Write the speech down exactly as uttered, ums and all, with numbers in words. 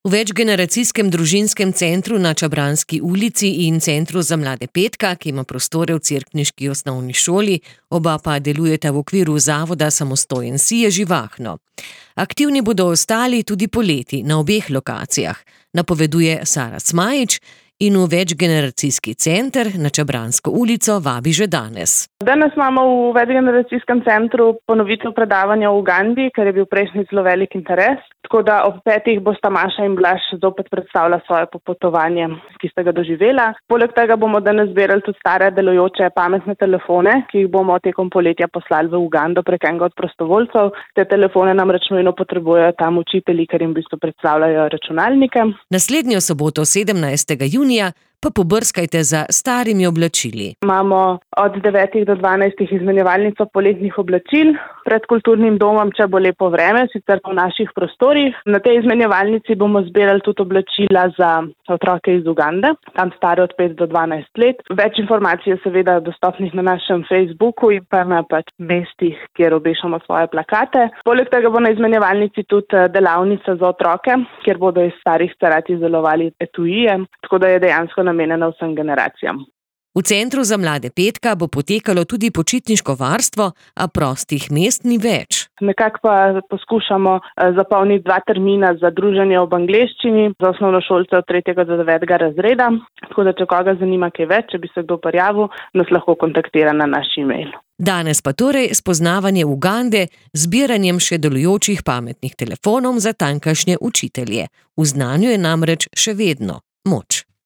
V večgeneracijskem družinskem centru na Čabranski ulici in Centru za mlade Petka, ki ima prostore v cerkniški osnovni šoli, oba pa delujeta v okviru zavoda Samostojen si, je živahno. Aktivni bodo ostali tudi poleti na obeh lokacijah, napoveduje Sara Cmajić, in v večgeneracijski center na Čabransko ulico vabi že danes. Danes imamo v večgeneracijskem centru ponovitev predavanja v Ugandi, ker je bil prejšnji zelo velik interes. Tako da ob petih bosta Maša in Blaž zopet predstavila svoje popotovanje, ki sta ga doživela. Poleg tega bomo danes zbirali tudi stare delujoče pametne telefone, ki jih bomo tekom poletja poslali v Ugando prek enega od prostovoljcev. Te telefone namreč nujno potrebujejo tam učitelji, ker jim v bistvu predstavljajo računalnike. Naslednjo soboto sedemnajstega junija pa pobrskajte za starimi oblačili. Imamo od devetih do dvanajstih izmenjevalnico poletnih oblačil pred kulturnim domom, če bo lepo vreme, sicer po naših prostorih. Na tej izmenjevalnici bomo zbirali tudi oblačila za otroke iz Ugande, tam stare od pet do dvanajst let. Več informacij je seveda dostopnih na našem Facebooku in pa na pač mestih, kjer obešamo svoje plakate. Poleg tega bo na izmenjevalnici tudi delavnica za otroke, kjer bodo iz starih cerat izdelovali etuje, tako da je dejansko namenjena vsem generacijam. V Centru za mlade Petka bo potekalo tudi počitniško varstvo, a prostih mest ni več. Nekako pa poskušamo zapolniti dva termina za druženje ob angleščini za osnovnošolce od tretjega do devetega razreda. Tako da, če koga zanima kaj več, če bi se kdo prijavil, nas lahko kontaktira na naš e-mail. Danes pa torej spoznavanje Ugande z zbiranjem še delujočih pametnih telefonov za tamkajšnje učitelje. V znanju je namreč še vedno moč.